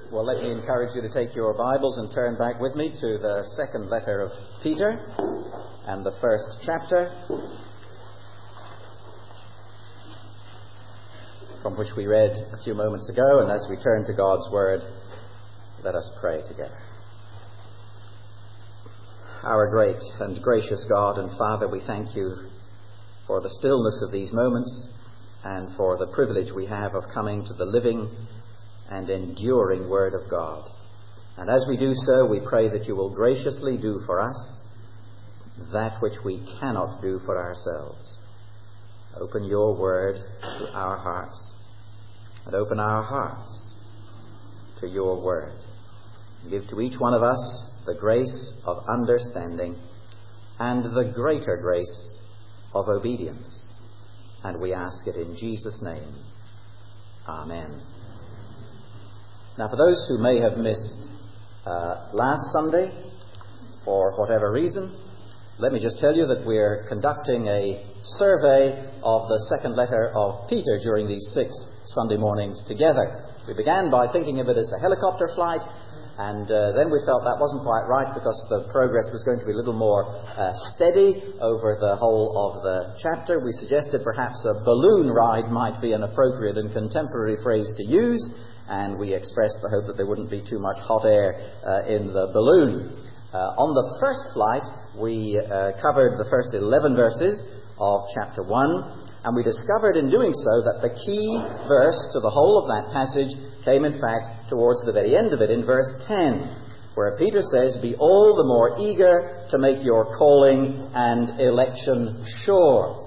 Well, let me encourage you to take your Bibles and turn back with me to the second letter of Peter and the first chapter, from which we read a few moments ago. And as we turn to God's Word, let us pray together. Our great and gracious God and Father, we thank you for the stillness of these moments and for the privilege we have of coming to the living and enduring Word of God. And as we do so, we pray that you will graciously do for us that which we cannot do for ourselves. Open your Word to our hearts, and open our hearts to your Word. Give to each one of us the grace of understanding and the greater grace of obedience. And we ask it in Jesus' name. Amen. Now, for those who may have missed last Sunday, for whatever reason, let me just tell you that we're conducting a survey of the second letter of Peter during these 6 Sunday mornings together. We began by thinking of it as a helicopter flight, and then we felt that wasn't quite right because the progress was going to be a little more steady over the whole of the chapter. We suggested perhaps a balloon ride might be an appropriate and contemporary phrase to use, and we expressed the hope that there wouldn't be too much hot air in the balloon. On the first flight, we covered the first 11 verses of chapter 1, and we discovered in doing so that the key verse to the whole of that passage came, in fact, towards the very end of it, in verse 10, where Peter says, "Be all the more eager to make your calling and election sure."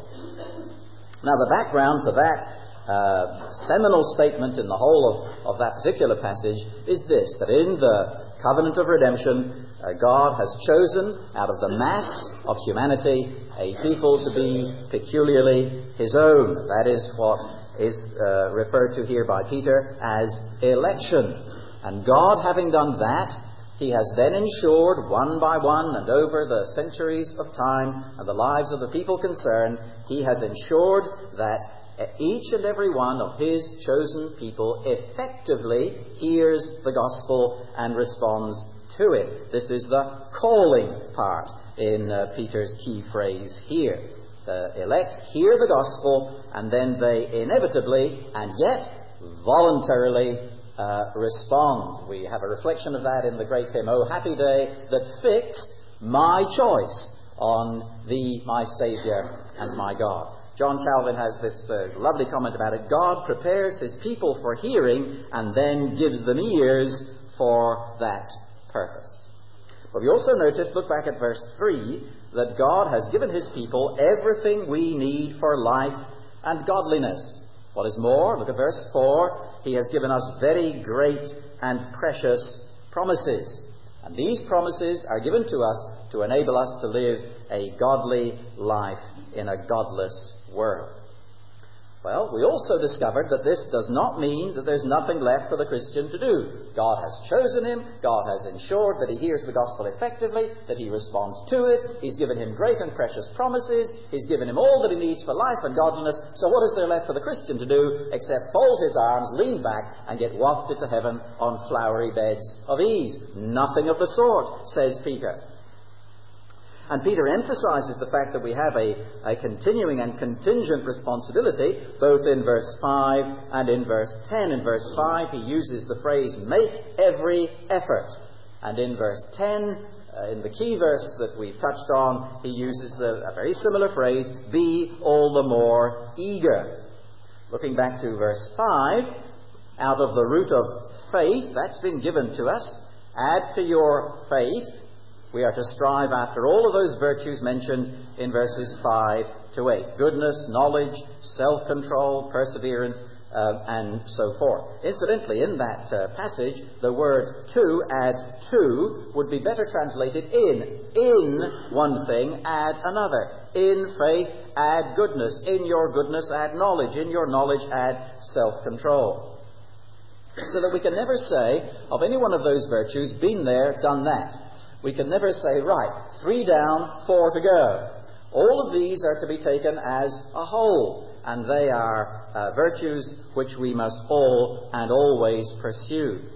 Now, the background to that seminal statement in the whole of that particular passage is this, that in the covenant of redemption, God has chosen out of the mass of humanity a people to be peculiarly his own. That is what is referred to here by Peter as election. And God, having done that, he has then ensured one by one and over the centuries of time and the lives of the people concerned, he has ensured that each and every one of his chosen people effectively hears the gospel and responds to it. This is the calling part in Peter's key phrase here. The elect hear the gospel, and then they inevitably and yet voluntarily respond. We have a reflection of that in the great hymn, "O Happy Day That Fixed My Choice on Thee, My Saviour and My God." John Calvin has this lovely comment about it. God prepares his people for hearing and then gives them ears for that purpose. But we also notice, look back at verse 3, that God has given his people everything we need for life and godliness. What is more, look at verse 4, he has given us very great and precious promises. And these promises are given to us to enable us to live a godly life in a godless world. Well, we also discovered that this does not mean that there's nothing left for the Christian to do. God has chosen him, God has ensured that he hears the gospel effectively, that he responds to it, he's given him great and precious promises, he's given him all that he needs for life and godliness. So what is there left for the Christian to do except fold his arms, lean back, and get wafted to heaven on flowery beds of ease? Nothing of the sort, says Peter. And Peter emphasizes the fact that we have a continuing and contingent responsibility, both in verse 5 and in verse 10. In verse 5, he uses the phrase, "make every effort." And in verse 10, in the key verse that we've touched on, he uses a very similar phrase, "be all the more eager." Looking back to verse 5, out of the root of faith, that's been given to us, add to your faith, we are to strive after all of those virtues mentioned in verses 5 to 8. Goodness, knowledge, self-control, perseverance, and so forth. Incidentally, in that passage, the word to, add to, would be better translated in. In one thing, add another. In faith, add goodness. In your goodness, add knowledge. In your knowledge, add self-control. So that we can never say of any one of those virtues, been there, done that. We can never say, right, 3 down, 4 to go. All of these are to be taken as a whole, and they are virtues which we must all and always pursue.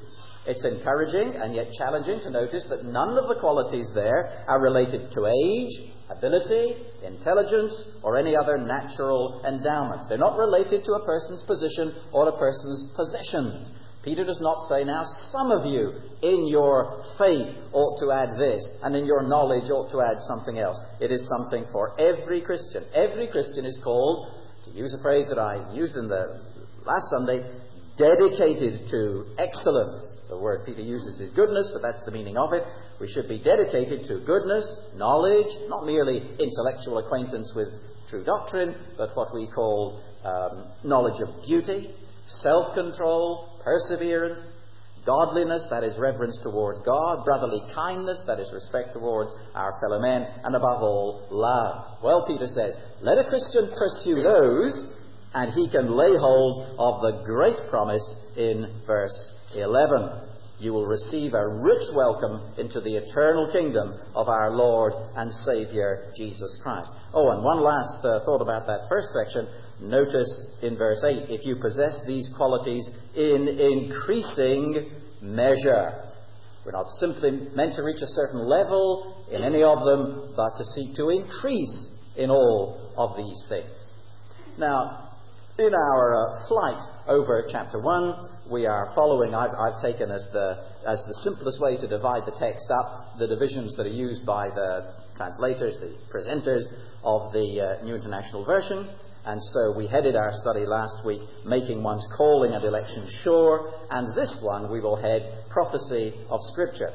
It's encouraging and yet challenging to notice that none of the qualities there are related to age, ability, intelligence, or any other natural endowment. They're not related to a person's position or a person's possessions. Peter does not say, now some of you in your faith ought to add this, and in your knowledge ought to add something else. It is something for every Christian. Every Christian is called, to use a phrase that I used in the last Sunday, dedicated to excellence. The word Peter uses is goodness, but that's the meaning of it. We should be dedicated to goodness, knowledge, not merely intellectual acquaintance with true doctrine, but what we call knowledge of duty, self-control, perseverance, godliness, that is reverence towards God, brotherly kindness, that is respect towards our fellow men, and above all, love. Well, Peter says, let a Christian pursue those, and he can lay hold of the great promise in verse 11. You will receive a rich welcome into the eternal kingdom of our Lord and Saviour, Jesus Christ. Oh, and one last thought about that first section. Notice in verse 8, if you possess these qualities in increasing measure. We're not simply meant to reach a certain level in any of them, but to seek to increase in all of these things. Now, in our flight over chapter 1, we are following, I've taken as the simplest way to divide the text up, the divisions that are used by the translators, the presenters of the New International Version. And so we headed our study last week, making one's calling and election sure, and this one we will head prophecy of Scripture.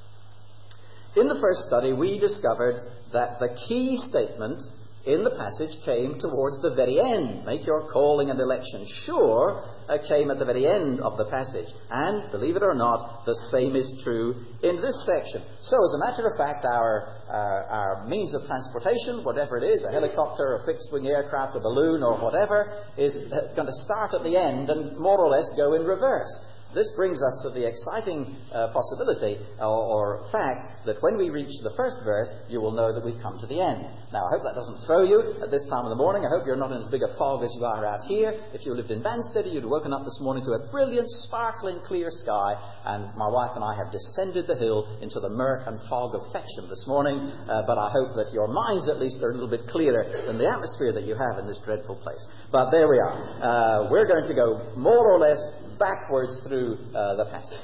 In the first study, we discovered that the key statement in the passage came towards the very end. Make your calling and election sure came at the very end of the passage. And, believe it or not, the same is true in this section. So, as a matter of fact, our means of transportation, whatever it is, a helicopter, a fixed-wing aircraft, a balloon, or whatever, is going to start at the end and more or less go in reverse. This brings us to the exciting possibility or fact that when we reach the first verse, you will know that we've come to the end. Now, I hope that doesn't throw you at this time of the morning. I hope you're not in as big a fog as you are out here. If you lived in Banstead, you'd have woken up this morning to a brilliant, sparkling, clear sky, and my wife and I have descended the hill into the murk and fog of Fetcham this morning, but I hope that your minds at least are a little bit clearer than the atmosphere that you have in this dreadful place. But there we are. We're going to go more or less backwards through the passage.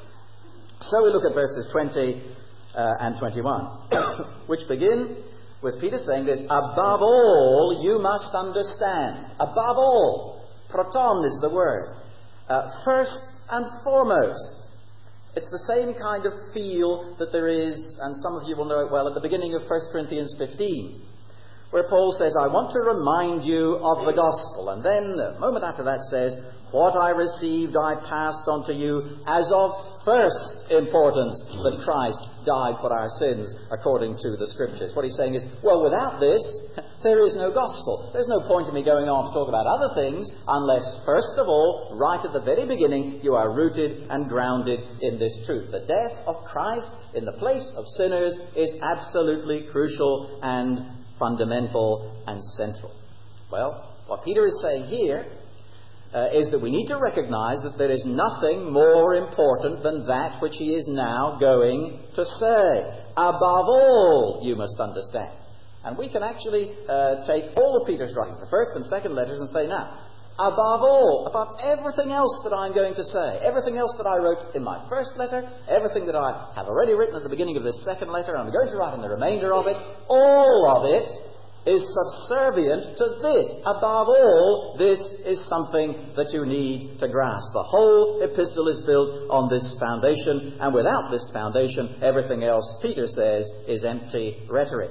So we look at verses 20 and 21, which begin with Peter saying this, above all you must understand. Above all. Proton is the word. First and foremost. It's the same kind of feel that there is, and some of you will know it well, at the beginning of 1 Corinthians 15. Where Paul says, I want to remind you of the gospel. And then, a moment after that says, what I received I passed on to you as of first importance, that Christ died for our sins according to the Scriptures. What he's saying is, well, without this, there is no gospel. There's no point in me going on to talk about other things unless, first of all, right at the very beginning, you are rooted and grounded in this truth. The death of Christ in the place of sinners is absolutely crucial and fundamental and central. Well, what Peter is saying here is that we need to recognize that there is nothing more important than that which he is now going to say. Above all, you must understand. And we can actually take all of Peter's writing, the first and second letters, and say, now, above all, above everything else that I'm going to say, everything else that I wrote in my first letter, everything that I have already written at the beginning of this second letter, I'm going to write in the remainder of it, all of it is subservient to this. Above all, this is something that you need to grasp. The whole epistle is built on this foundation, and without this foundation, everything else, Peter says, is empty rhetoric.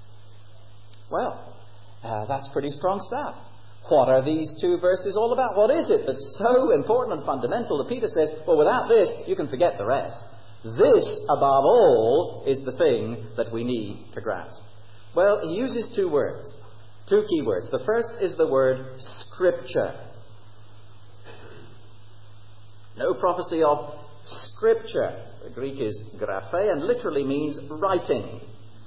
Well, that's pretty strong stuff. What are these two verses all about? What is it that's so important and fundamental that Peter says, well, without this, you can forget the rest. This, above all, is the thing that we need to grasp. Well, he uses two words, two key words. The first is the word Scripture. No prophecy of Scripture. The Greek is graphe and literally means writing.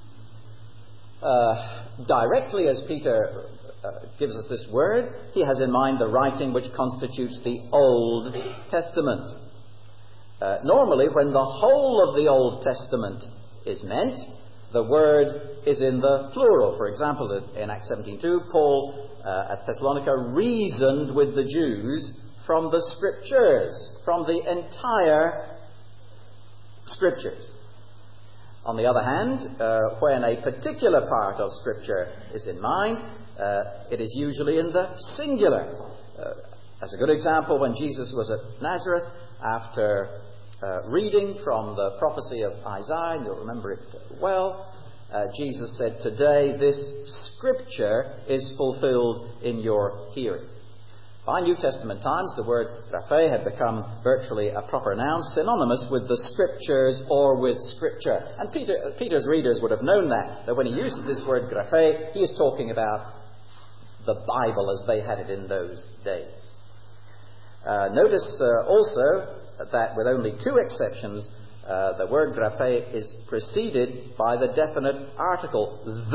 Directly as Peter gives us this word, he has in mind the writing which constitutes the Old Testament. Normally, when the whole of the Old Testament is meant, the word is in the plural. For example, in Acts 17:2, Paul at Thessalonica reasoned with the Jews from the Scriptures, from the entire Scriptures. On the other hand, when a particular part of Scripture is in mind, it is usually in the singular. As a good example, when Jesus was at Nazareth, after reading from the prophecy of Isaiah, and you'll remember it well, Jesus said, "Today this Scripture is fulfilled in your hearing." By New Testament times, the word graphe had become virtually a proper noun, synonymous with the Scriptures or with Scripture. And Peter's readers would have known that when he uses this word graphe, he is talking about the Bible as they had it in those days. Notice also that with only two exceptions, the word graphe is preceded by the definite article,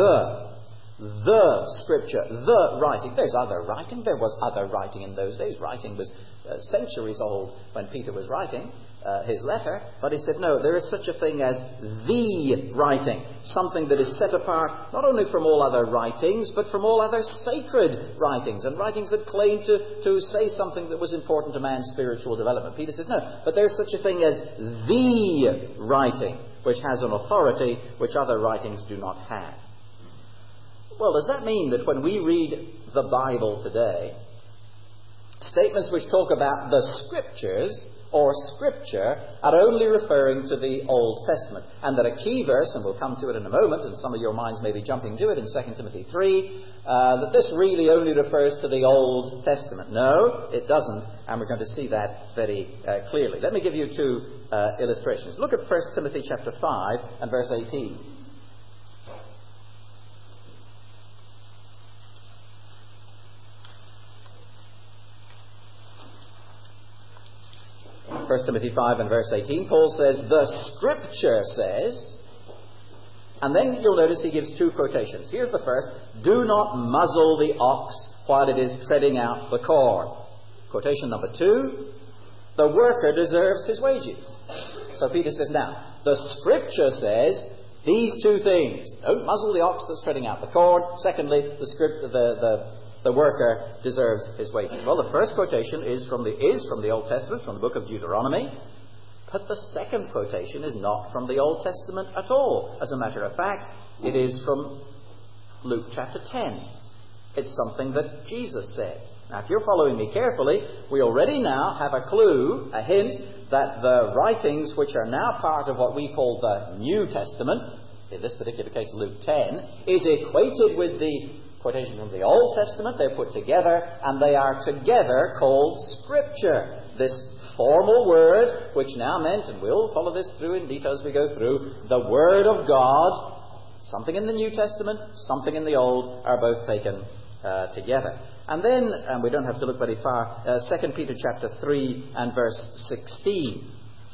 the Scripture, the writing. There's other writing. There was other writing in those days. Writing was centuries old when Peter was writing his letter. But he said, no, there is such a thing as the writing, something that is set apart not only from all other writings, but from all other sacred writings, and writings that claim to say something that was important to man's spiritual development. Peter said, no, but there's such a thing as the writing, which has an authority which other writings do not have. Well, does that mean that when we read the Bible today, statements which talk about the Scriptures or Scripture are only referring to the Old Testament, and that a key verse, and we'll come to it in a moment, and some of your minds may be jumping to it in 2 Timothy 3, that this really only refers to the Old Testament? No, it doesn't, and we're going to see that very clearly. Let me give you two illustrations. Look at 1 Timothy chapter 5 and verse 18. 1 Timothy 5 and verse 18, Paul says, "The Scripture says," and then you'll notice he gives two quotations. Here's the first: "Do not muzzle the ox while it is treading out the corn." Quotation number 2, "The worker deserves his wages." So Peter says, now, the Scripture says these two things. Don't muzzle the ox that's treading out the corn. Secondly, the worker deserves his wages. Well, the first quotation is from the Old Testament, from the book of Deuteronomy. But the second quotation is not from the Old Testament at all. As a matter of fact, it is from Luke chapter 10. It's something that Jesus said. Now, if you're following me carefully, we already now have a clue, a hint, that the writings which are now part of what we call the New Testament, in this particular case Luke 10, is equated with the quotation from the Old Testament. They're put together, and they are together called Scripture. This formal word, which now meant, and we'll follow this through in detail as we go through, the Word of God, something in the New Testament, something in the Old, are both taken together. And then, and we don't have to look very far, 2 Peter chapter 3 and verse 16.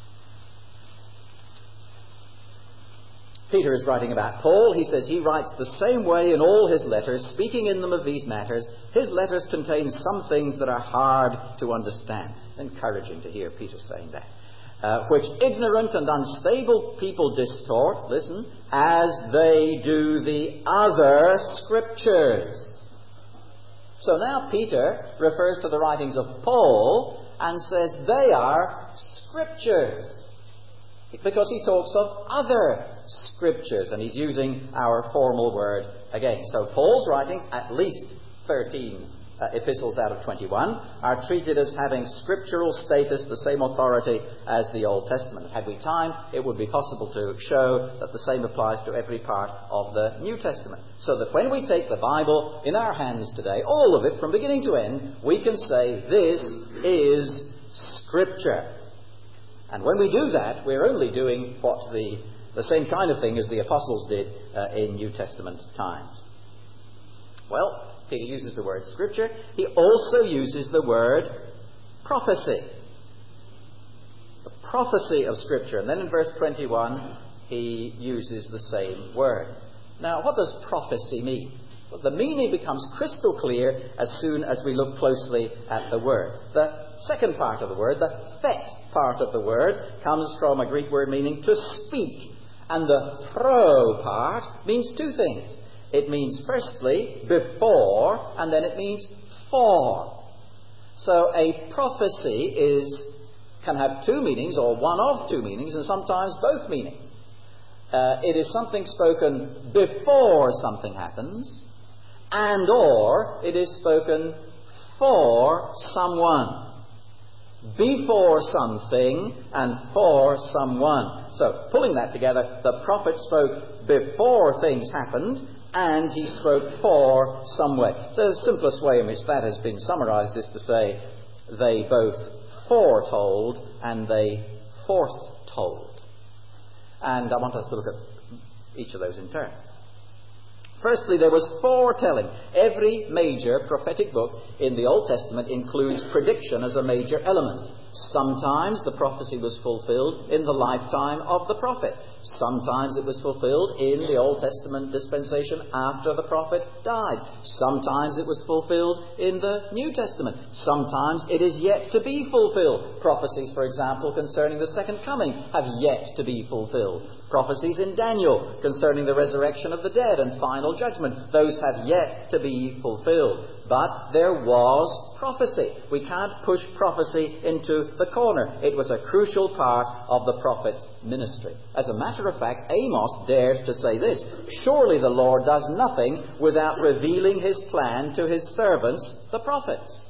Peter is writing about Paul. He says he writes the same way in all his letters, speaking in them of these matters. His letters contain some things that are hard to understand. Encouraging to hear Peter saying that. Which ignorant and unstable people distort, listen, as they do the other Scriptures. So now Peter refers to the writings of Paul and says they are Scriptures, because he talks of other Scriptures, and he's using our formal word again. So Paul's writings, at least 13 epistles out of 21, are treated as having scriptural status, the same authority as the Old Testament. Had we time, it would be possible to show that the same applies to every part of the New Testament. So that when we take the Bible in our hands today, all of it from beginning to end, we can say this is Scripture. And when we do that, we're only doing what the same kind of thing as the apostles did in New Testament times. Well, Peter uses the word Scripture. He also uses the word prophecy. The prophecy of Scripture. And then in verse 21, he uses the same word. Now, what does prophecy mean? Well, the meaning becomes crystal clear as soon as we look closely at the word. The second part of the word, the thet part of the word, comes from a Greek word meaning to speak. And the pro part means two things. It means firstly before, and then it means for. So a prophecy can have two meanings, or one of two meanings, and sometimes both meanings. It is something spoken before something happens, and or it is spoken for someone. Before something and for someone. So, pulling that together, the prophet spoke before things happened, and he spoke for some way. The simplest way in which that has been summarized is to say they both foretold and they forthtold. And I want us to look at each of those in turn. Firstly, there was foretelling. Every major prophetic book in the Old Testament includes prediction as a major element. Sometimes the prophecy was fulfilled in the lifetime of the prophet. Sometimes it was fulfilled in the Old Testament dispensation after the prophet died. Sometimes it was fulfilled in the New Testament. Sometimes it is yet to be fulfilled. Prophecies, for example, concerning the second coming have yet to be fulfilled. Prophecies in Daniel concerning the resurrection of the dead and final judgment, those have yet to be fulfilled. But there was prophecy. We can't push prophecy into the corner. It was a crucial part of the prophet's ministry. As a matter of fact, Amos dared to say this: surely the Lord does nothing without revealing his plan to his servants, the prophets.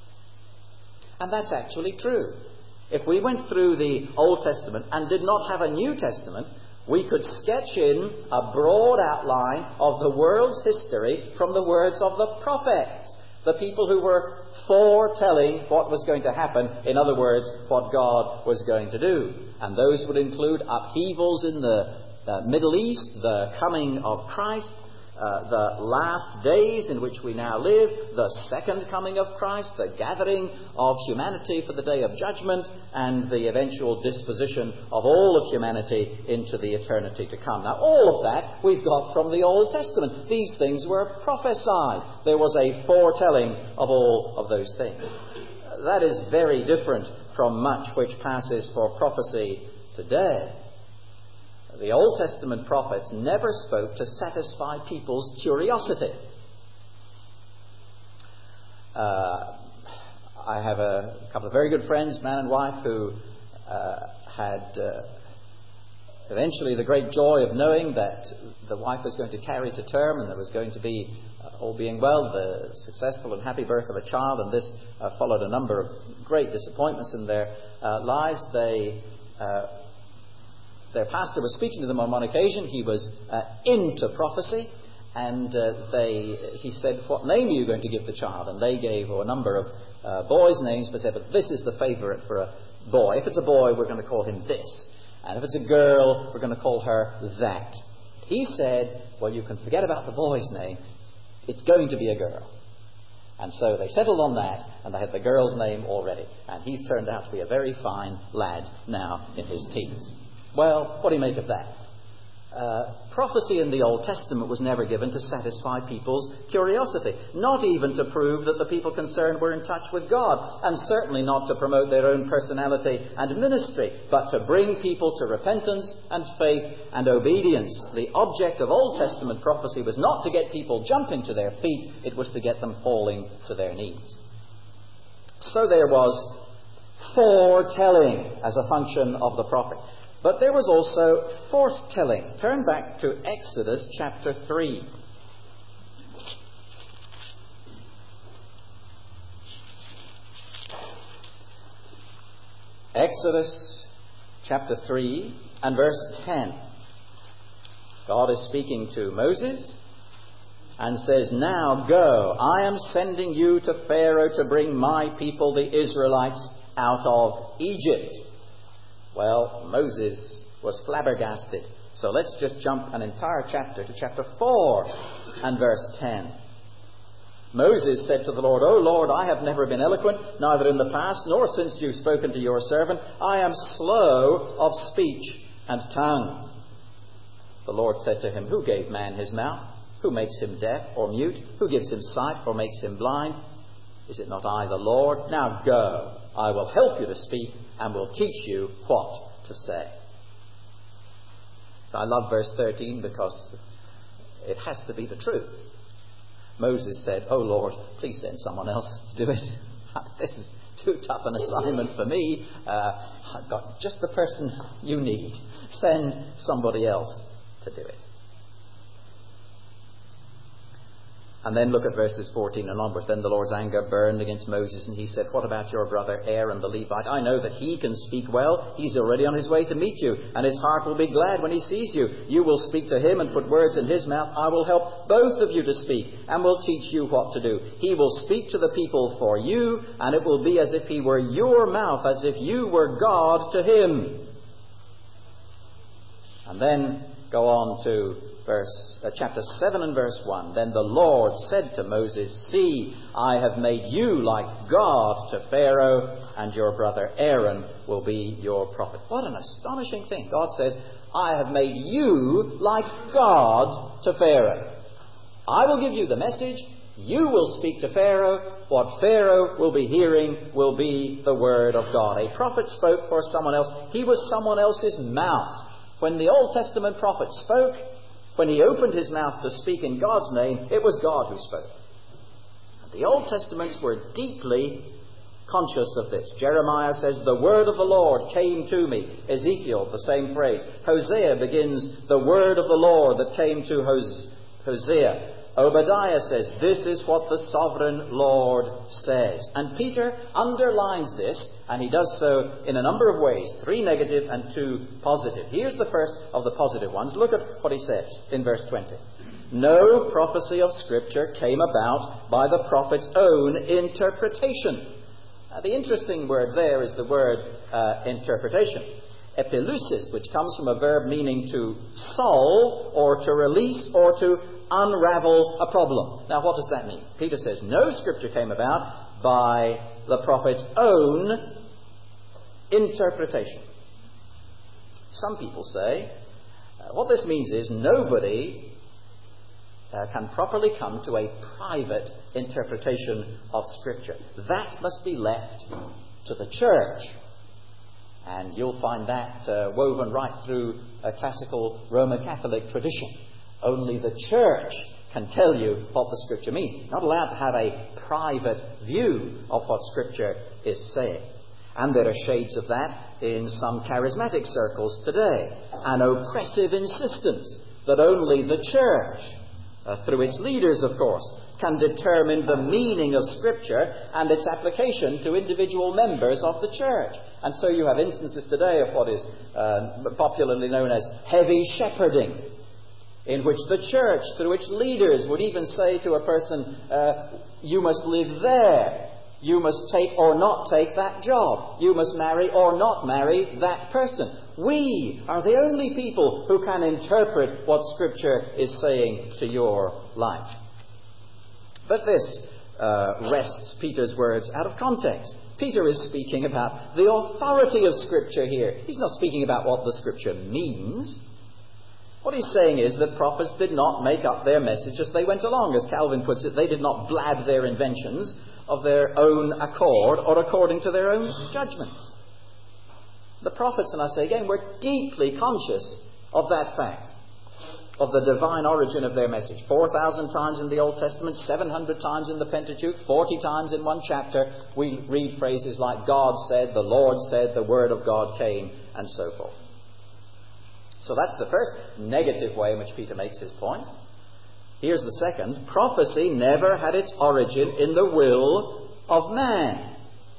And that's actually true. If we went through the Old Testament and did not have a New Testament, we could sketch in a broad outline of the world's history from the words of the prophets, the people who were foretelling what was going to happen, in other words, what God was going to do. And those would include upheavals in the Middle East, the coming of Christ, the last days in which we now live, the second coming of Christ, the gathering of humanity for the day of judgment, and the eventual disposition of all of humanity into the eternity to come. Now, all of that we've got from the Old Testament. These things were prophesied. There was a foretelling of all of those things. That is very different from much which passes for prophecy today. The Old Testament prophets never spoke to satisfy people's curiosity. I have a couple of very good friends, man and wife, who had eventually the great joy of knowing that the wife was going to carry to term and there was going to be, all being well, the successful and happy birth of a child, and this followed a number of great disappointments in their lives. Their pastor was speaking to them on one occasion. He was into prophecy, and he said, "What name are you going to give the child?" And they gave a number of boys' names, but said, "But this is the favourite for a boy. If it's a boy, we're going to call him this. And if it's a girl, we're going to call her that." He said, "Well, you can forget about the boy's name. It's going to be a girl." And so they settled on that, and they had the girl's name already. And he's turned out to be a very fine lad now in his teens. Well, what do you make of that? Prophecy in the Old Testament was never given to satisfy people's curiosity, not even to prove that the people concerned were in touch with God, and certainly not to promote their own personality and ministry, but to bring people to repentance and faith and obedience. The object of Old Testament prophecy was not to get people jumping to their feet, it was to get them falling to their knees. So there was foretelling as a function of the prophet. But there was also forthtelling. Turn back to Exodus chapter 3. Exodus chapter 3 and verse 10. God is speaking to Moses and says, "Now go, I am sending you to Pharaoh to bring my people, the Israelites, out of Egypt." Well, Moses was flabbergasted. So let's just jump an entire chapter to chapter 4 and verse 10. Moses said to the Lord, "O Lord, I have never been eloquent, neither in the past nor since you've spoken to your servant. I am slow of speech and tongue." The Lord said to him, "Who gave man his mouth? Who makes him deaf or mute? Who gives him sight or makes him blind? Is it not I, the Lord? Now go, I will help you to speak and will teach you what to say. I love verse 13 because it has to be the truth. Moses said, "Oh Lord, please send someone else to do it. This is too tough an assignment for me. I've got just the person you need. Send somebody else to do it." And then look at verses 14 and onwards. Then the Lord's anger burned against Moses, and he said, "What about your brother Aaron the Levite? I know that he can speak well. He's already on his way to meet you, and his heart will be glad when he sees you. You will speak to him and put words in his mouth. I will help both of you to speak, and will teach you what to do. He will speak to the people for you, and it will be as if he were your mouth, as if you were God to him." And then go on to chapter 7 and verse 1. Then the Lord said to Moses, "See, I have made you like God to Pharaoh, and your brother Aaron will be your prophet." What an astonishing thing. God says, "I have made you like God to Pharaoh. I will give you the message. You will speak to Pharaoh. What Pharaoh will be hearing will be the word of God." A prophet spoke for someone else. He was someone else's mouth. When the Old Testament prophet spoke, when he opened his mouth to speak in God's name, it was God who spoke. The Old Testaments were deeply conscious of this. Jeremiah says, "The word of the Lord came to me." Ezekiel, the same phrase. Hosea begins, "The word of the Lord that came to Hosea." Obadiah says, "This is what the sovereign Lord says." And Peter underlines this, and he does so in a number of ways, 3 negative and 2 positive. Here's the first of the positive ones. Look at what he says in verse 20. "No prophecy of Scripture came about by the prophet's own interpretation." The interesting word there is the word interpretation. Epilusis, which comes from a verb meaning to solve or to release or to unravel a problem. Now, what does that mean? Peter says no Scripture came about by the prophet's own interpretation. Some people say what this means is nobody can properly come to a private interpretation of Scripture. That must be left to the church. And you'll find that woven right through a classical Roman Catholic tradition. Only the church can tell you what the Scripture means. You're not allowed to have a private view of what Scripture is saying. And there are shades of that in some charismatic circles today. An oppressive insistence that only the church, through its leaders of course, can determine the meaning of Scripture and its application to individual members of the church. And so you have instances today of what is popularly known as heavy shepherding, in which the church, through its leaders, would even say to a person, "You must live there. You must take or not take that job. You must marry or not marry that person." We are the only people who can interpret what Scripture is saying to your life. But this wrests Peter's words out of context. Peter is speaking about the authority of Scripture here. He's not speaking about what the Scripture means. What he's saying is that prophets did not make up their message as they went along. As Calvin puts it, they did not blab their inventions of their own accord or according to their own judgments. The prophets, and I say again, were deeply conscious of that fact, of the divine origin of their message. 4,000 times in the Old Testament, 700 times in the Pentateuch, 40 times in one chapter, we read phrases like "God said," "the Lord said," "the Word of God came," and so forth. So that's the first negative way in which Peter makes his point. Here's the second. Prophecy never had its origin in the will of man.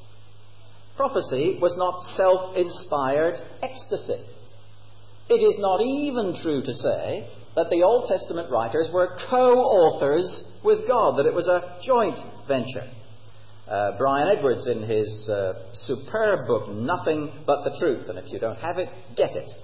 Prophecy was not self-inspired ecstasy. It is not even true to say that the Old Testament writers were co-authors with God, that it was a joint venture. Brian Edwards, in his superb book, Nothing But the Truth, and if you don't have it, get it,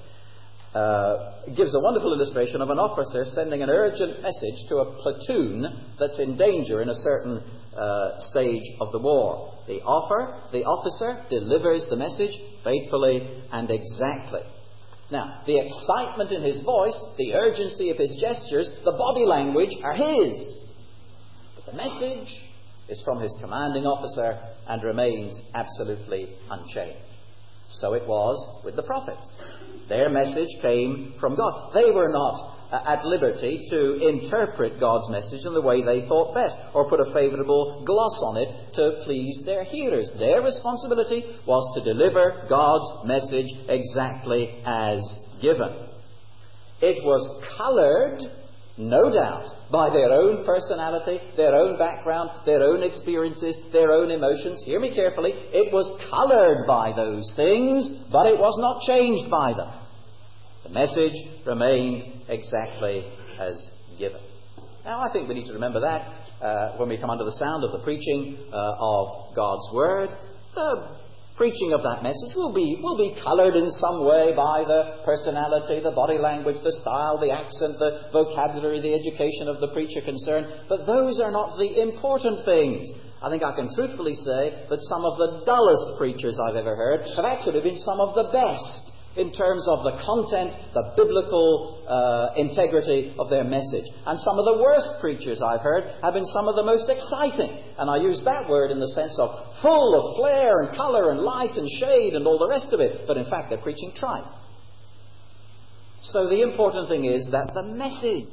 gives a wonderful illustration of an officer sending an urgent message to a platoon that's in danger in a certain stage of the war. The officer delivers the message faithfully and exactly. Now, the excitement in his voice, the urgency of his gestures, the body language are his. But the message is from his commanding officer and remains absolutely unchanged. So it was with the prophets. Their message came from God. They were not at liberty to interpret God's message in the way they thought best, or put a favourable gloss on it to please their hearers. Their responsibility was to deliver God's message exactly as given. It was coloured, no doubt, by their own personality, their own background, their own experiences, their own emotions. Hear me carefully. It was coloured by those things, but it was not changed by them. The message remained exactly as given. Now, I think we need to remember that when we come under the sound of the preaching of God's Word. The preaching of that message will be coloured in some way by the personality, the body language, the style, the accent, the vocabulary, the education of the preacher concerned. But those are not the important things. I think I can truthfully say that some of the dullest preachers I've ever heard have actually been some of the best in terms of the content, the biblical integrity of their message. And some of the worst preachers I've heard have been some of the most exciting. And I use that word in the sense of full of flair and colour and light and shade and all the rest of it. But in fact, they're preaching tripe. So the important thing is that the message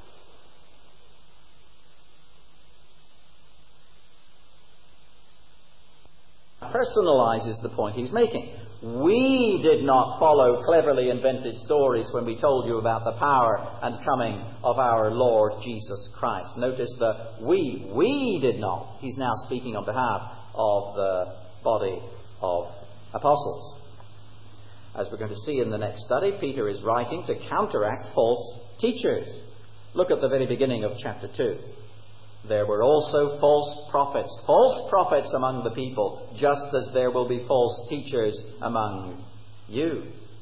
personalizes the point he's making. We did not follow cleverly invented stories when we told you about the power and coming of our Lord Jesus Christ. Notice the we. We did not. He's now speaking on behalf of the body of apostles. As we're going to see in the next study, Peter is writing to counteract false teachers. Look at the very beginning of chapter 2. There were also false prophets among the people, just as there will be false teachers among you.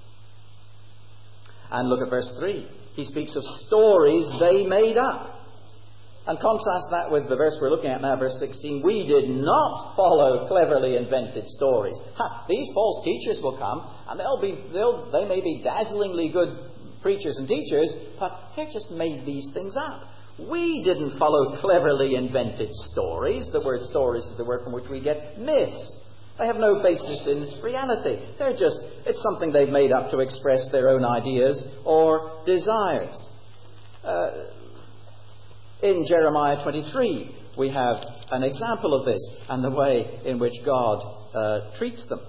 And look at verse 3. He speaks of stories they made up. And contrast that with the verse we're looking at now, verse 16. We did not follow cleverly invented stories. These false teachers will come, and they may be dazzlingly good preachers and teachers, but they've just made these things up. We didn't follow cleverly invented stories. The word stories is the word from which we get myths. They have no basis in reality. It's something they've made up to express their own ideas or desires. In Jeremiah 23, we have an example of this and the way in which God treats them.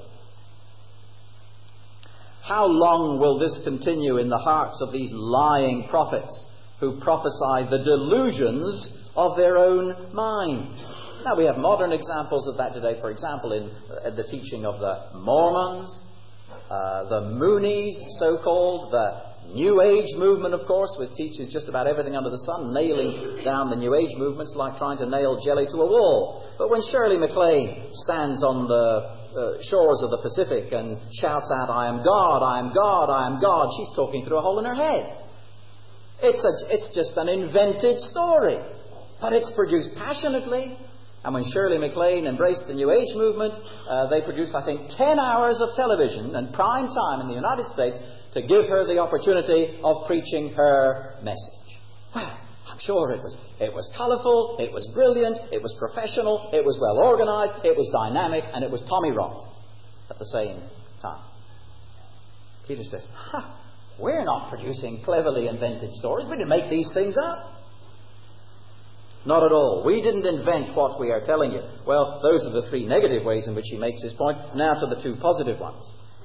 How long will this continue in the hearts of these lying prophets who prophesy the delusions of their own minds? Now, we have modern examples of that today. For example, in the teaching of the Mormons, the Moonies, so-called, the New Age movement, of course, which teaches just about everything under the sun, nailing down the New Age movements like trying to nail jelly to a wall. But when Shirley MacLaine stands on the shores of the Pacific and shouts out, "I am God, I am God, I am God," she's talking through a hole in her head. It's just an invented story, but it's produced passionately. And when Shirley MacLaine embraced the New Age movement, they produced, I think, 10 hours of television and prime time in the United States to give her the opportunity of preaching her message. Well, I'm sure it was colourful, it was brilliant, it was professional, it was well organised, it was dynamic, and it was Tommy Rock at the same time. Peter says, we're not producing cleverly invented stories. We didn't make these things up. Not at all. We didn't invent what we are telling you. Well, those are the three negative ways in which he makes his point. Now to the two positive ones.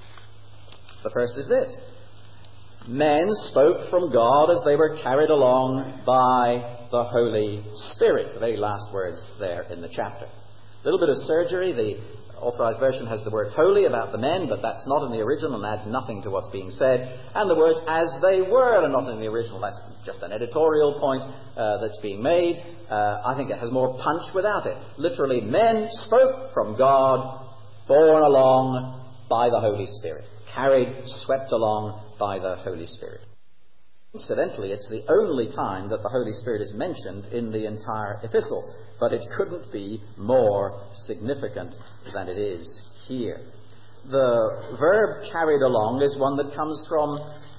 The first is this. Men spoke from God as they were carried along by the Holy Spirit. The very last words there in the chapter. A little bit of surgery. The Authorized Version has the word holy about the men, but that's not in the original and adds nothing to what's being said. And the words as they were are not in the original. That's just an editorial point that's being made. I think it has more punch without it. Literally, men spoke from God, borne along by the Holy Spirit. Carried, swept along by the Holy Spirit. Incidentally, it's the only time that the Holy Spirit is mentioned in the entire epistle, but it couldn't be more significant than it is here. The verb carried along is one that comes from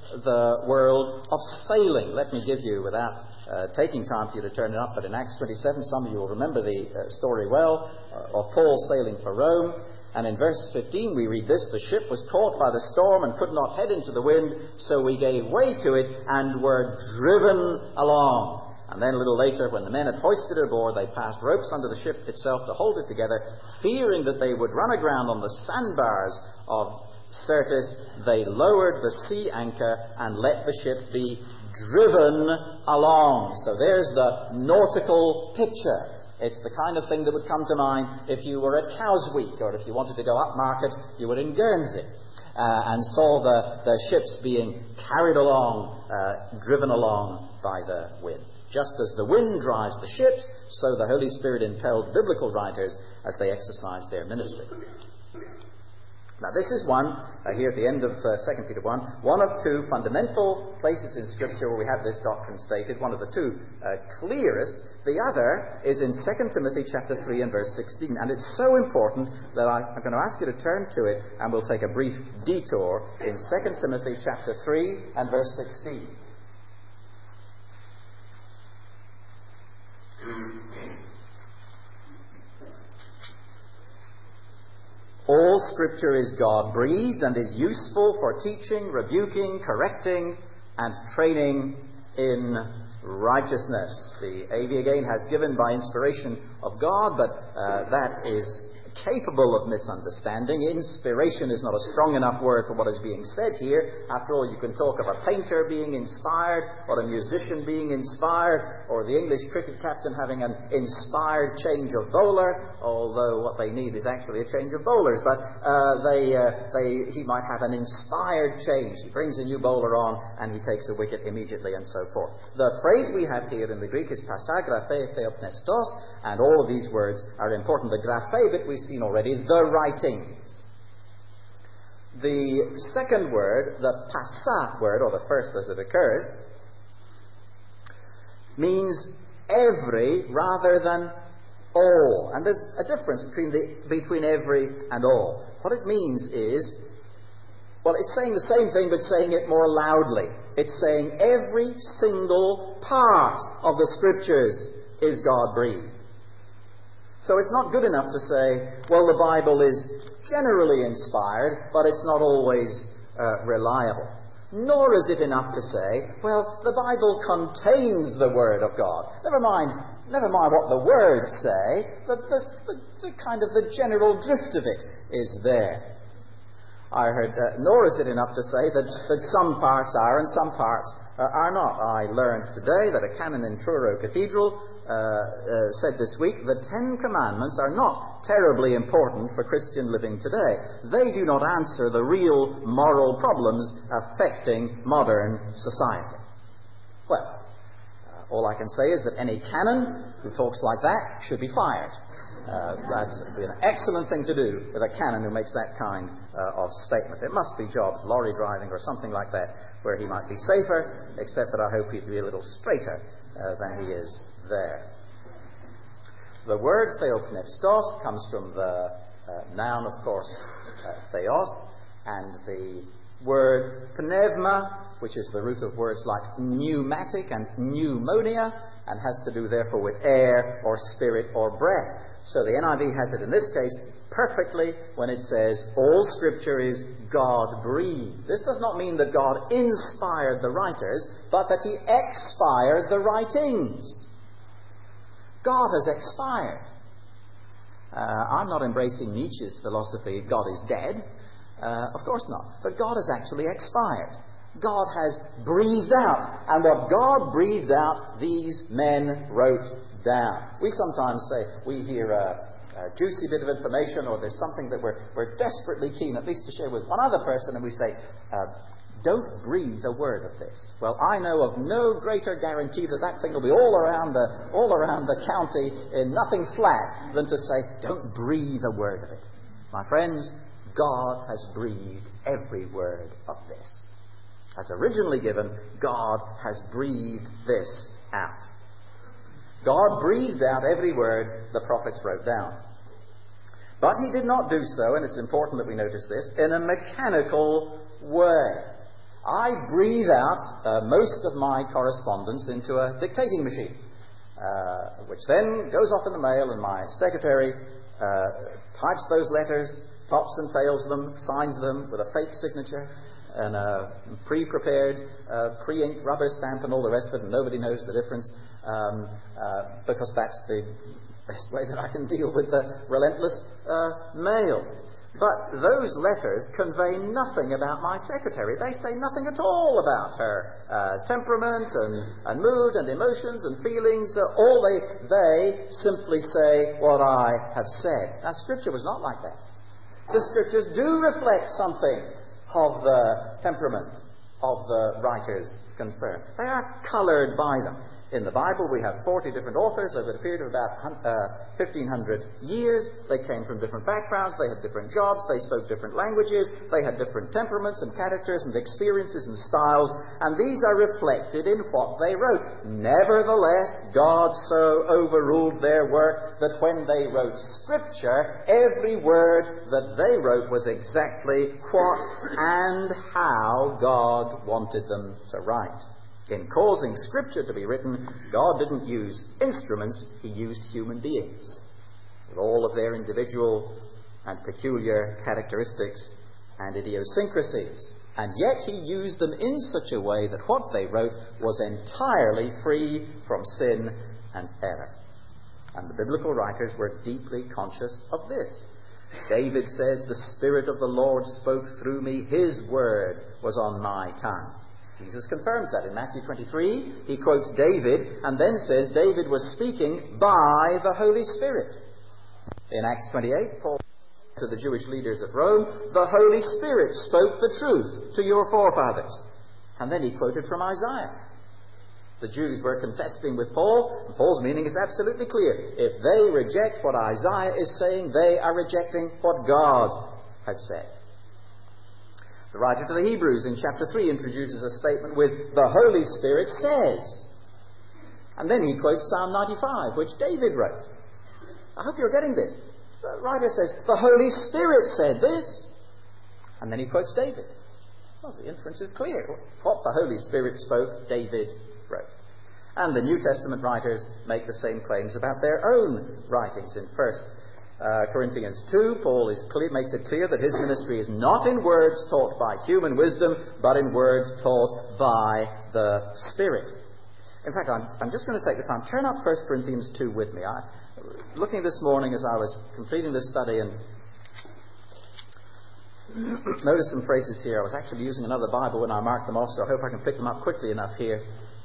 the world of sailing. Let me give you, without taking time for you to turn it up, but in Acts 27, some of you will remember the story well, of Paul sailing for Rome. And in verse 15 we read this: "The ship was caught by the storm and could not head into the wind, so we gave way to it and were driven along." And then a little later, when the men had hoisted it aboard, they passed ropes under the ship itself to hold it together. Fearing that they would run aground on the sandbars of Syrtis, they lowered the sea anchor and let the ship be driven along. So there's the nautical picture. It's the kind of thing that would come to mind if you were at Cowsweek, or if you wanted to go upmarket, you were in Guernsey, and saw the ships being carried along, driven along by the wind. Just as the wind drives the ships, so the Holy Spirit impelled biblical writers as they exercised their ministry. Now this is here at the end of 2 Peter 1, one of two fundamental places in Scripture where we have this doctrine stated, one of the two clearest. The other is in 2 Timothy chapter 3 and verse 16. And it's so important that I'm going to ask you to turn to it, and we'll take a brief detour in 2 Timothy chapter 3 and verse 16. All Scripture is God-breathed and is useful for teaching, rebuking, correcting, and training in righteousness. The AV again has given by inspiration of God, but that is capable of misunderstanding. Inspiration is not a strong enough word for what is being said here. After all, you can talk of a painter being inspired, or a musician being inspired, or the English cricket captain having an inspired change of bowler, although what they need is actually a change of bowlers. But he might have an inspired change. He brings a new bowler on and he takes a wicket immediately, and so forth. The phrase we have here in the Greek is passa, graphe, theopnestos, and all of these words are important. The graphe bit we've seen already, the writings. The second word, the passa word, or the first as it occurs, means every rather than all. And there's a difference between every and all. What it means is, well, it's saying the same thing but saying it more loudly. It's saying every single part of the Scriptures is God-breathed. So it's not good enough to say, well, the Bible is generally inspired, but it's not always reliable. Nor is it enough to say, well, the Bible contains the Word of God. Never mind what the words say, the kind of the general drift of it is there. Nor is it enough to say that some parts are and some parts are not. I learned today that a canon in Truro Cathedral said this week, the Ten Commandments are not terribly important for Christian living today. They do not answer the real moral problems affecting modern society. Well, all I can say is that any canon who talks like that should be fired. That's an excellent thing to do with a canon who makes that kind of statement. It must be jobs, lorry driving or something like that, where he might be safer, except that I hope he'd be a little straighter than he is there. The word theopneustos comes from the noun, of course, theos, and the word pneuma, which is the root of words like pneumatic and pneumonia, and has to do therefore with air or spirit or breath. So the NIV has it in this case perfectly when it says all Scripture is God-breathed. This does not mean that God inspired the writers, but that He expired the writings. God has expired. I'm not embracing Nietzsche's philosophy, God is dead. Of course not. But God has actually expired. God has breathed out. And what God breathed out, these men wrote down. We sometimes say, we hear a juicy bit of information, or there's something that we're desperately keen, at least to share with one other person, and we say, don't breathe a word of this. Well, I know of no greater guarantee that thing will be all around the county in nothing flat than to say, don't breathe a word of it. My friends, God has breathed every word of this. As originally given, God has breathed this out. God breathed out every word the prophets wrote down. But He did not do so, and it's important that we notice this, in a mechanical way. I breathe out most of my correspondence into a dictating machine, which then goes off in the mail, and my secretary types those letters, tops and tails them, signs them with a fake signature and a pre-prepared, pre-inked rubber stamp and all the rest of it, and nobody knows the difference, because that's the best way that I can deal with the relentless mail. But those letters convey nothing about my secretary. They say nothing at all about her temperament and mood and emotions and feelings. All they simply say what I have said. Now, Scripture was not like that. The Scriptures do reflect something of the temperament of the writers concerned. They are coloured by them. In the Bible, we have 40 different authors over a period of about 1,500 years. They came from different backgrounds, they had different jobs, they spoke different languages, they had different temperaments and characters and experiences and styles, and these are reflected in what they wrote. Nevertheless, God so overruled their work that when they wrote Scripture, every word that they wrote was exactly what and how God wanted them to write. In causing Scripture to be written, God didn't use instruments, He used human beings, with all of their individual and peculiar characteristics and idiosyncrasies. And yet He used them in such a way that what they wrote was entirely free from sin and error. And the biblical writers were deeply conscious of this. David says, "The Spirit of the Lord spoke through me, His word was on my tongue." Jesus confirms that in Matthew 23. He quotes David and then says David was speaking by the Holy Spirit. In Acts 28, Paul said to the Jewish leaders at Rome, "The Holy Spirit spoke the truth to your forefathers." And then he quoted from Isaiah. The Jews were contesting with Paul, and Paul's meaning is absolutely clear. If they reject what Isaiah is saying, they are rejecting what God had said. The writer to the Hebrews in chapter 3 introduces a statement with, "The Holy Spirit says." And then he quotes Psalm 95, which David wrote. I hope you're getting this. The writer says, "The Holy Spirit said this." And then he quotes David. Well, the inference is clear. What the Holy Spirit spoke, David wrote. And the New Testament writers make the same claims about their own writings. In 1 Corinthians 2, Paul makes it clear that his ministry is not in words taught by human wisdom, but in words taught by the Spirit. In fact, I'm just going to take the time. Turn up 1 Corinthians 2 with me. Looking this morning as I was completing this study and noticed some phrases here. I was actually using another Bible when I marked them off, so I hope I can pick them up quickly enough here.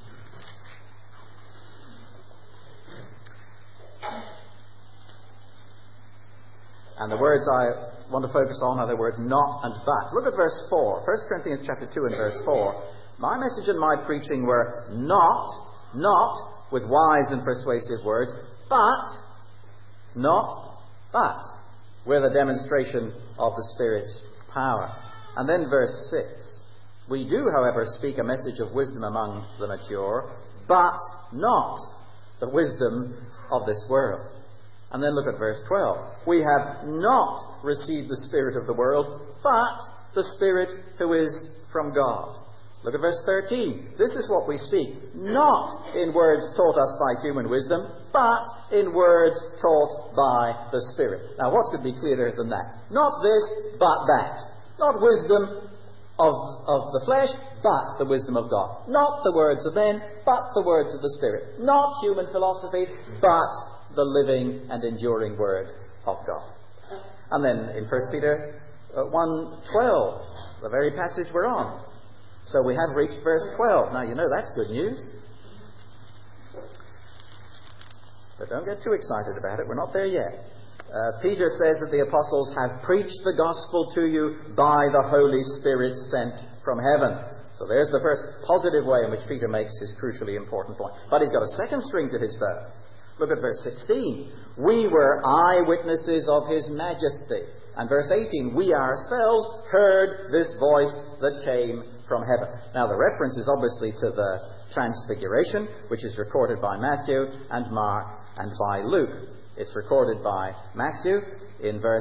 And the words I want to focus on are the words not and but. Look at verse 4. 1 Corinthians chapter 2 and verse 4. My message and my preaching were not with wise and persuasive words, but with a demonstration of the Spirit's power. And then verse 6. We do, however, speak a message of wisdom among the mature, but not the wisdom of this world. And then look at verse 12. We have not received the Spirit of the world, but the Spirit who is from God. Look at verse 13. This is what we speak, not in words taught us by human wisdom, but in words taught by the Spirit. Now, what could be clearer than that? Not this, but that. Not wisdom of the flesh, but the wisdom of God. Not the words of men, but the words of the Spirit. Not human philosophy, but the living and enduring Word of God. And then in 1 Peter 1:12, the very passage we're on. So we have reached verse 12. Now, you know that's good news. But don't get too excited about it. We're not there yet. Peter says that the apostles have preached the gospel to you by the Holy Spirit sent from heaven. So there's the first positive way in which Peter makes his crucially important point. But he's got a second string to his bow. Look at verse 16. We were eyewitnesses of His majesty. And verse 18. We ourselves heard this voice that came from heaven. Now the reference is obviously to the Transfiguration, which is recorded by Matthew and Mark and by Luke. It's recorded by Matthew in verse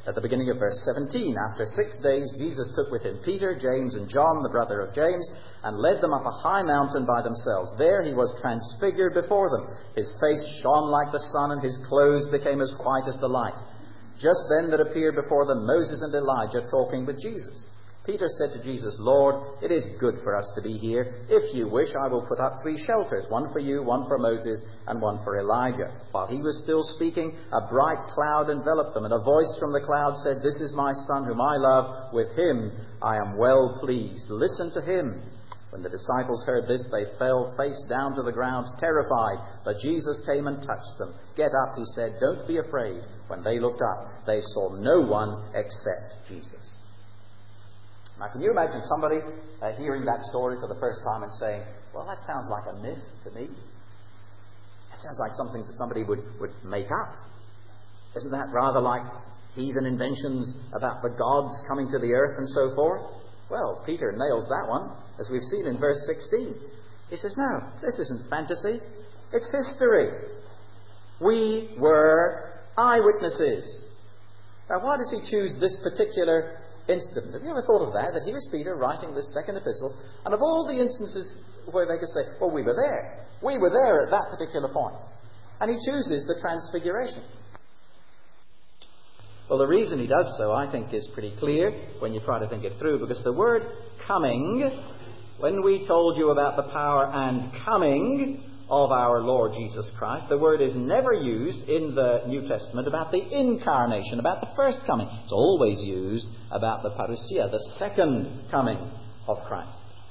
At the beginning of verse 17, after 6 days Jesus took with him Peter, James, and John, the brother of James, and led them up a high mountain by themselves. There he was transfigured before them. His face shone like the sun, and his clothes became as white as the light. Just then there appeared before them Moses and Elijah talking with Jesus. Peter said to Jesus, "Lord, it is good for us to be here. If you wish, I will put up 3 shelters, one for you, one for Moses, and one for Elijah." While he was still speaking, a bright cloud enveloped them, and a voice from the cloud said, "This is my Son, whom I love. With him I am well pleased. Listen to him." When the disciples heard this, they fell face down to the ground, terrified. But Jesus came and touched them. "Get up," he said. "Don't be afraid." When they looked up, they saw no one except Jesus. Now, can you imagine somebody hearing that story for the first time and saying, "Well, that sounds like a myth to me. That sounds like something that somebody would make up. Isn't that rather like heathen inventions about the gods coming to the earth and so forth?" Well, Peter nails that one, as we've seen in verse 16. He says, "No, this isn't fantasy. It's history. We were eyewitnesses." Now, why does he choose this particular incident? Have you ever thought of that? That here's Peter writing this second epistle, and of all the instances where they could say, "Well, we were there. We were there at that particular point." And he chooses the transfiguration. Well, the reason he does so, I think, is pretty clear when you try to think it through, because the word coming, when we told you about the power and coming of our Lord Jesus Christ, the word is never used in the New Testament about the incarnation, about the first coming. It's always used about the parousia, the second coming of Christ.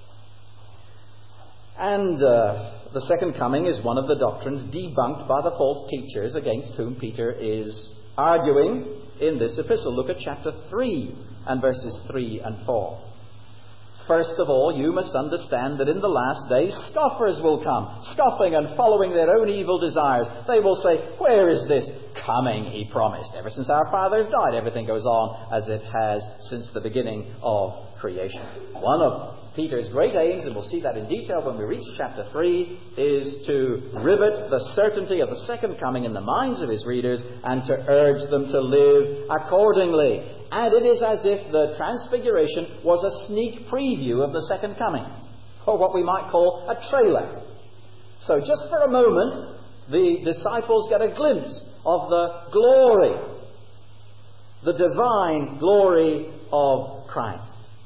And the second coming is one of the doctrines debunked by the false teachers against whom Peter is arguing in this epistle. Look at chapter 3 and verses 3 and 4. "First of all, you must understand that in the last days scoffers will come, scoffing and following their own evil desires. They will say, 'Where is this coming he promised?' Ever since our fathers died, everything goes on as it has since the beginning of creation." One of Peter's great aims, and we'll see that in detail when we reach chapter 3, is to rivet the certainty of the second coming in the minds of his readers and to urge them to live accordingly. And it is as if the transfiguration was a sneak preview of the second coming, or what we might call a trailer. So just for a moment, the disciples get a glimpse of the glory, the divine glory of Christ.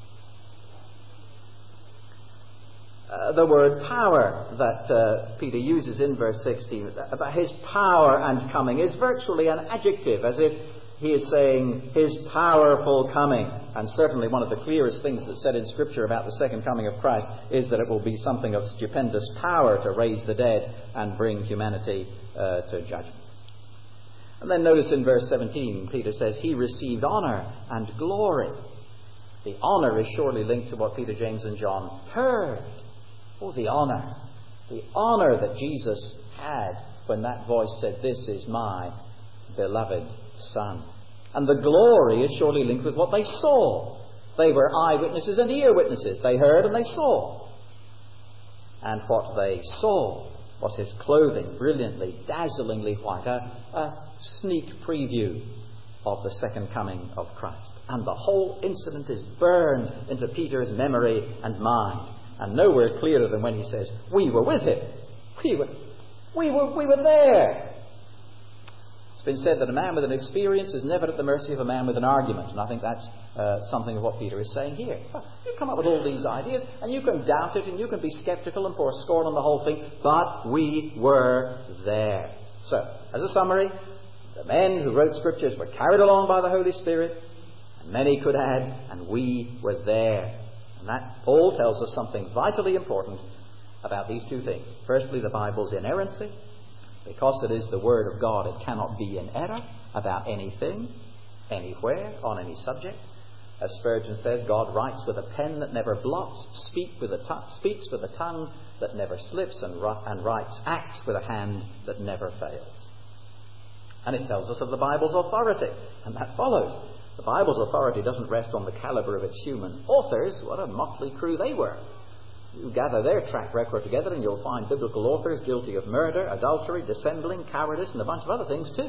The word power that Peter uses in verse 16, about his power and coming, is virtually an adjective, as if he is saying his powerful coming. And certainly one of the clearest things that's said in Scripture about the second coming of Christ is that it will be something of stupendous power to raise the dead and bring humanity to judgment. And then notice in verse 17, Peter says, "He received honor and glory." The honor is surely linked to what Peter, James, and John heard. Oh, the honor that Jesus had when that voice said, "This is my beloved Son." And the glory is surely linked with what they saw. They were eyewitnesses and ear witnesses. They heard and they saw. And what they saw was his clothing, brilliantly, dazzlingly white, a sneak preview of the second coming of Christ. And the whole incident is burned into Peter's memory and mind. And nowhere clearer than when he says, "We were with him. We were there." It's been said that a man with an experience is never at the mercy of a man with an argument. And I think that's something of what Peter is saying here. You come up with all these ideas, and you can doubt it, and you can be skeptical and pour scorn on the whole thing, but we were there. So, as a summary, the men who wrote Scriptures were carried along by the Holy Spirit, and many could add, and we were there. And that all tells us something vitally important about these two things. Firstly, the Bible's inerrancy. Because it is the Word of God, it cannot be in error about anything, anywhere, on any subject. As Spurgeon says, God writes with a pen that never blots, speaks with a tongue that never slips, and acts with a hand that never fails. And it tells us of the Bible's authority, and that follows. The Bible's authority doesn't rest on the caliber of its human authors. What a motley crew they were. You gather their track record together and you'll find biblical authors guilty of murder, adultery, dissembling, cowardice, and a bunch of other things too.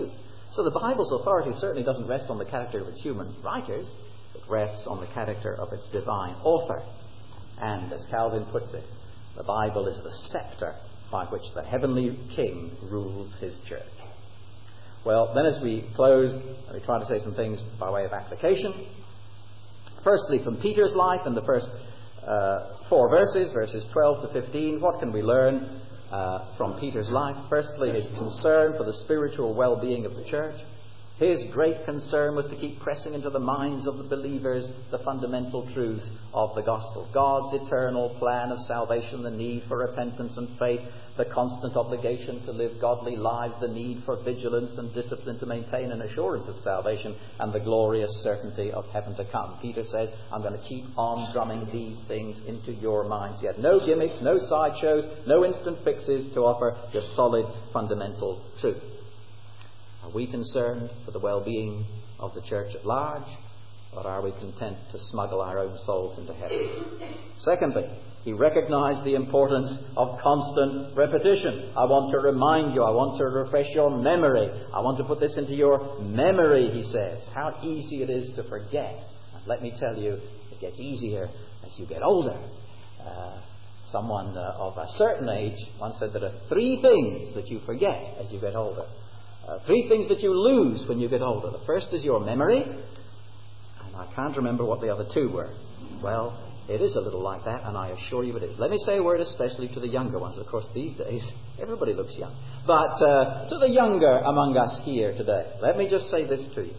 So the Bible's authority certainly doesn't rest on the character of its human writers. It rests on the character of its divine author. And as Calvin puts it, the Bible is the scepter by which the heavenly King rules his church. Well, then as we close, let me try to say some things by way of application. Firstly, from Peter's life in the first 4 verses, verses 12 to 15, what can we learn from Peter's life? Firstly, his concern for the spiritual well-being of the church. His great concern was to keep pressing into the minds of the believers the fundamental truths of the gospel. God's eternal plan of salvation, the need for repentance and faith, the constant obligation to live godly lives, the need for vigilance and discipline to maintain an assurance of salvation, and the glorious certainty of heaven to come. Peter says, I'm going to keep on drumming these things into your minds. Yet no gimmicks, no sideshows, no instant fixes to offer, just solid fundamental truth. Are we concerned for the well-being of the church at large, or are we content to smuggle our own souls into heaven? Secondly, he recognized the importance of constant repetition. I want to remind you, I want to refresh your memory. I want to put this into your memory, he says. How easy it is to forget. And let me tell you, it gets easier as you get older. Someone of a certain age once said there are 3 things that you forget as you get older. 3 things that you lose when you get older. The first is your memory, and I can't remember what the other 2 were. Well, it is a little like that, and I assure you it is. Let me say a word especially to the younger ones. Of course, these days, everybody looks young. But to the younger among us here today, let me just say this to you.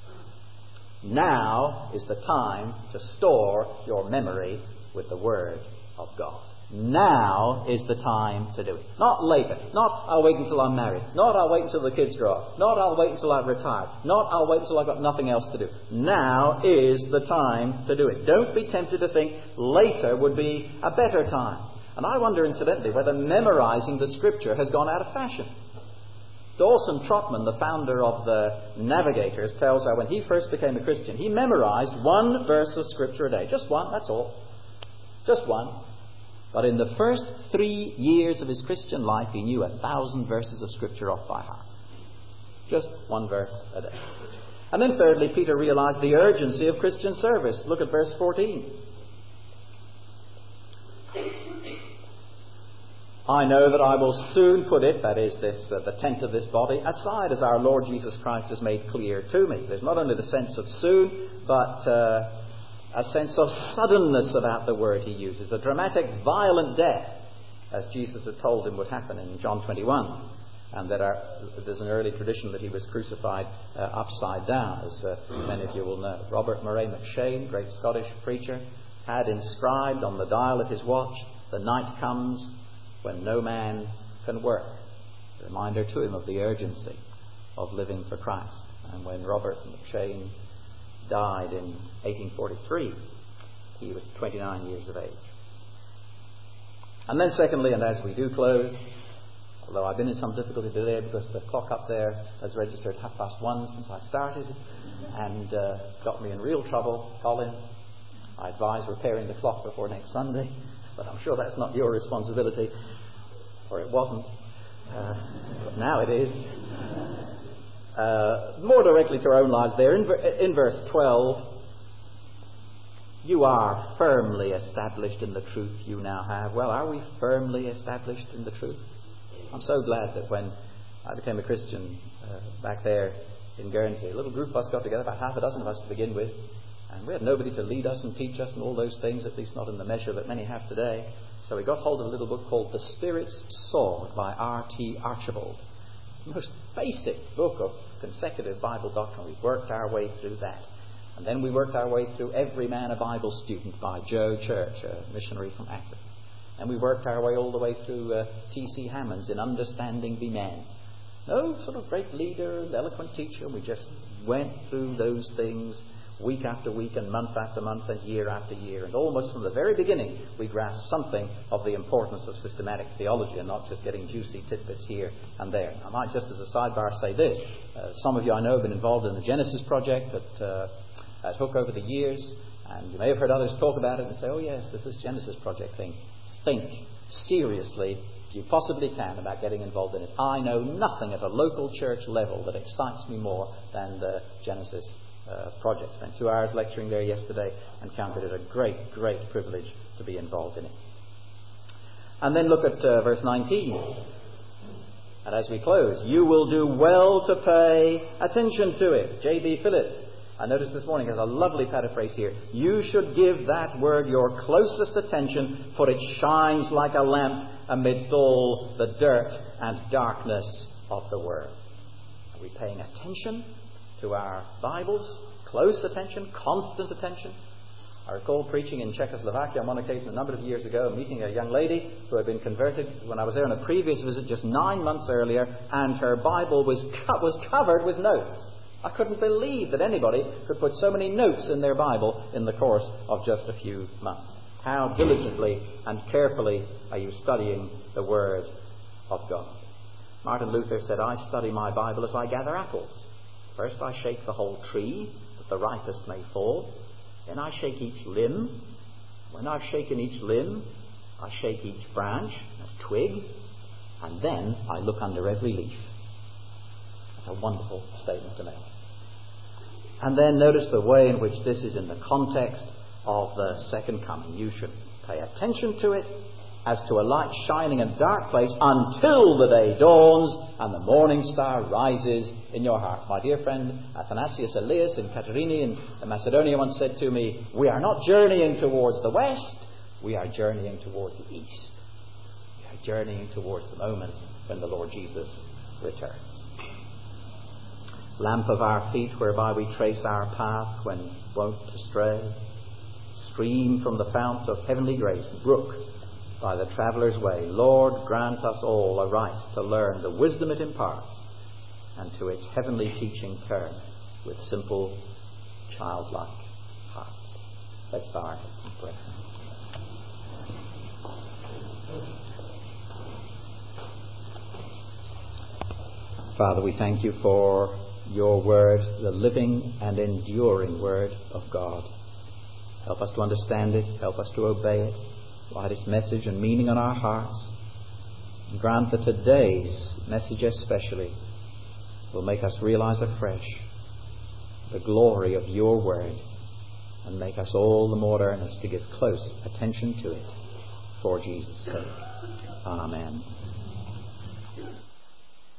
Now is the time to store your memory with the Word of God. Now is the time to do it. Not later. Not I'll wait until I'm married. Not I'll wait until the kids grow up. Not I'll wait until I've retired. Not I'll wait until I've got nothing else to do. Now is the time to do it. Don't be tempted to think later would be a better time. And I wonder, incidentally, whether memorizing the Scripture has gone out of fashion. Dawson Trotman, the founder of the Navigators, tells how when he first became a Christian, he memorized 1 verse of Scripture a day. Just 1, that's all. Just 1. But in the first 3 years of his Christian life, he knew 1,000 verses of Scripture off by heart. Just 1 verse a day. And then thirdly, Peter realized the urgency of Christian service. Look at verse 14. I know that I will soon put it, that is, the tent of this body, aside as our Lord Jesus Christ has made clear to me. There's not only the sense of soon, but a sense of suddenness about the word he uses. A dramatic, violent death, as Jesus had told him would happen in John 21. And there's an early tradition that he was crucified upside down, as many of you will know. Robert Murray McShane, great Scottish preacher, had inscribed on the dial of his watch, "The night comes when no man can work." A reminder to him of the urgency of living for Christ. And when Robert McShane died in 1843, he was 29 years of age. And then secondly, and as we do close, although I've been in some difficulty today because the clock up there has registered 1:30 since I started and got me in real trouble. Colin, I advise repairing the clock before next Sunday, but I'm sure that's not your responsibility, or it wasn't, but now it is. More directly to our own lives there, in verse 12, you are firmly established in the truth you now have. Well, are we firmly established in the truth? I'm so glad that when I became a Christian back there in Guernsey, a little group of us got together, about 6 of us to begin with, and we had nobody to lead us and teach us and all those things, at least not in the measure that many have today. So we got hold of a little book called The Spirit's Sword by R.T. Archibald. The most basic book of consecutive Bible doctrine. We worked our way through that. And then we worked our way through Every Man a Bible Student by Joe Church, a missionary from Africa. And we worked our way all the way through T.C. Hammond's In Understanding the Men. No sort of great leader, eloquent teacher. We just went through those things week after week and month after month and year after year. And almost from the very beginning, we grasped something of the importance of systematic theology and not just getting juicy tidbits here and there. I might just as a sidebar say this. Some of you I know have been involved in the Genesis project at Hook over the years, and you may have heard others talk about it and say, oh yes, this Genesis project thing. Think seriously as you possibly can about getting involved in it. I know nothing at a local church level that excites me more than the Genesis project. Spent 2 hours lecturing there yesterday and counted it a great, great privilege to be involved in it. And then look at verse 19. And as we close, you will do well to pay attention to it. J.B. Phillips, I noticed this morning, has a lovely paraphrase here. You should give that word your closest attention, for it shines like a lamp amidst all the dirt and darkness of the world. Are we paying attention to our Bibles? Close attention, constant attention. I recall preaching in Czechoslovakia on one occasion a number of years ago, meeting a young lady who had been converted when I was there on a previous visit just 9 months earlier, and her Bible was covered with notes. I couldn't believe that anybody could put so many notes in their Bible in the course of just a few months. How diligently and carefully are you studying the Word of God? Martin Luther said, I study my Bible as I gather apples. First I shake the whole tree, that the ripest may fall. Then I shake each limb. When I've shaken each limb, I shake each branch, a twig, and then I look under every leaf. That's a wonderful statement to make. And then notice the way in which this is in the context of the second coming. You should pay attention to it as to a light shining in a dark place until the day dawns and the morning star rises in your heart. My dear friend Athanasius Elias in Katerini in Macedonia once said to me, we are not journeying towards the west, we are journeying towards the east. We are journeying towards the moment when the Lord Jesus returns. Lamp of our feet whereby we trace our path when wont to stray, stream from the fount of heavenly grace, brook by the traveller's way. Lord, grant us all a right to learn the wisdom it imparts, and to its heavenly teaching turn with simple, childlike hearts. Let's bow our heads and pray. Father, we thank you for your word, the living and enduring word of God. Help us to understand it. Help us to obey it. Write its message and meaning on our hearts. And grant that today's message especially will make us realize afresh the glory of your word and make us all the more earnest to give close attention to it for Jesus' sake. Amen.